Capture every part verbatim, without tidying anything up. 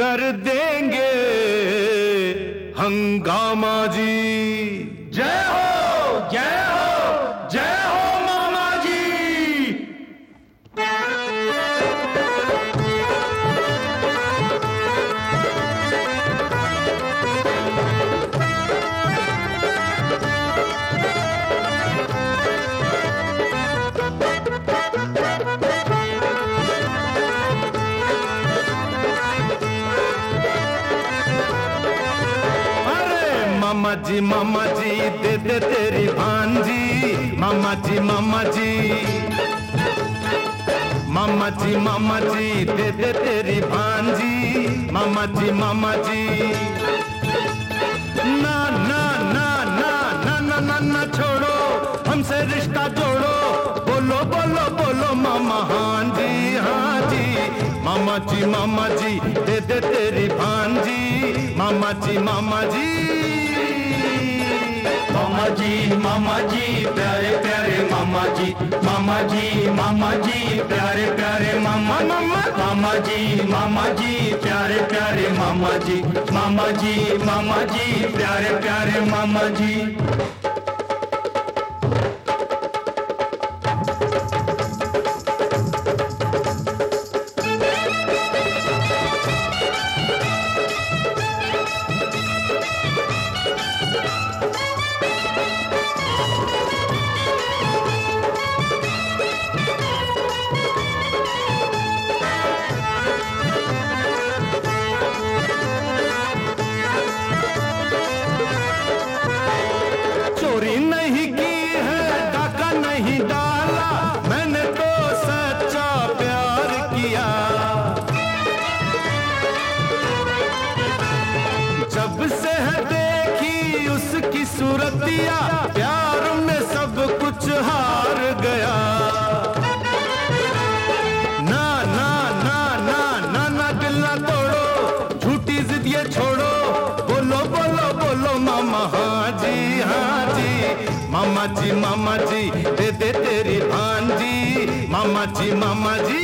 कर देंगे हंगामा जी। जय हो जय हो जय हो मामा जी। मामा जी मामा जी दे दे तेरी भांजी। मामा जी मामा जी मामा जी मामा जी दे दे तेरी भांजी। मामा जी मामा जी ना ना ना ना ना ना ना ना छोड़ो हमसे रिश्ता जोड़ो। बोलो बोलो बोलो मामा हाँ जी हाँ जी। मामा जी मामा जी दे दे तेरी भांजी। मामा जी मामा जी मामा जी मामा जी प्यारे प्यारे मामा जी। मामा जी मामा जी प्यारे प्यारे मामा मामा। मामा जी मामा जी प्यारे प्यारे मामा जी। मामा जी मामा जी प्यारे प्यारे मामा जी। चोरी नहीं की है डाका नहीं डाला मैंने तो सच्चा प्यार किया। जब से है देखी उसकी सूरतिया प्यार में सब कुछ हार गया। ना ना ना ना ना ना दिल ना तोड़ो झूठी जिद ये छोड़ो। बोलो बोलो बोलो मामा हाँ जी हाँ जी। मामा जी मामा जी दे दे तेरी भांजी। मामा जी मामा जी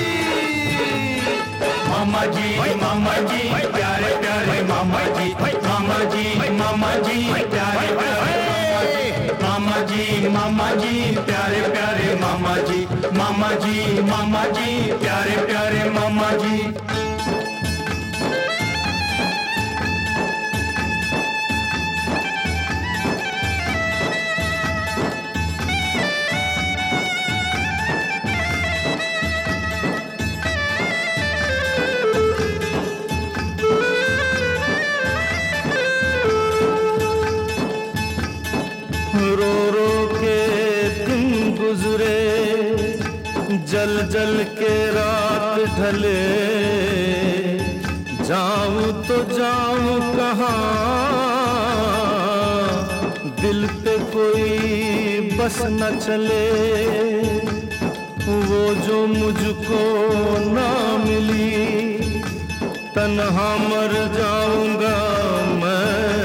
मामा जी मामा जी प्यारे प्यारे मामा जी। मामा जी मामा जी प्यारे प्यारे मामा जी। मामा जी प्यारे प्यारे मामा जी। मामा जी मामा जी प्यारे प्यारे मामा जी। रो रो के दिन गुजरे जल जल के रात ढले। जाऊं तो जाऊं कहाँ दिल पे कोई बस न चले। वो जो मुझको ना मिली तन्हा मर जाऊंगा मैं।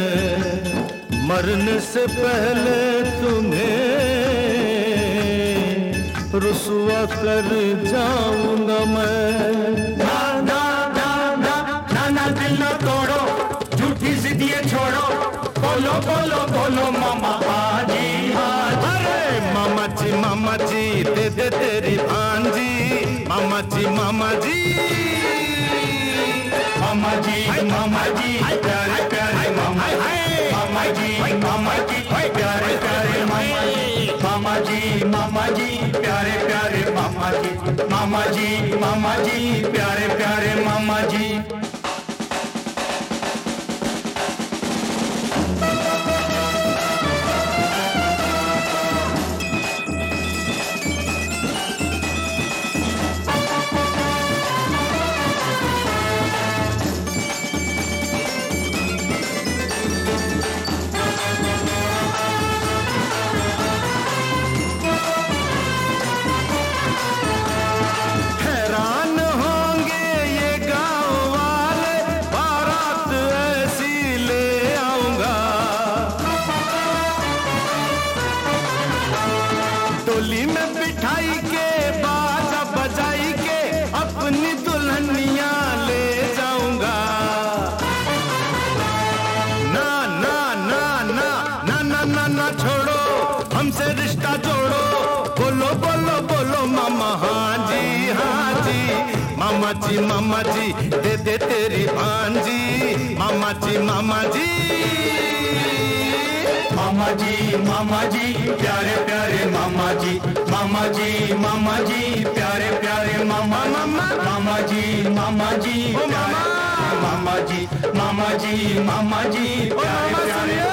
मरने से पहले तुम्हें रुसवा कर जाऊंगा मैं। ना ना ना ना ना ना दिल ना तोड़ो झूठी जिद ये छोड़ो। बोलो बोलो बोलो मामा हाँ जी हाँ जी। अरे मामा जी मामा जी दे दे तेरी भांजी। मामा जी मामा जी मामा जी मामा जी प्यारे प्यारे मामा जी। मामा जी मामा जी प्यारे प्यारे मामा जी। मामा जी मामा जी प्यारे प्यारे मामा जी। मामा जी मामा जी प्यारे प्यारे मामा जी। हैरान होंगे ये गाँव जी मामा जी दे दे तेरी भांजी, मामा जी मामा जी। मामा जी मामा जी प्यारे प्यारे मामा जी, मामा जी मामा जी प्यारे प्यारे मामा, मामा मामा जी मामा जी प्यारे मामा जी, मामा जी मामा जी प्यारे प्यारे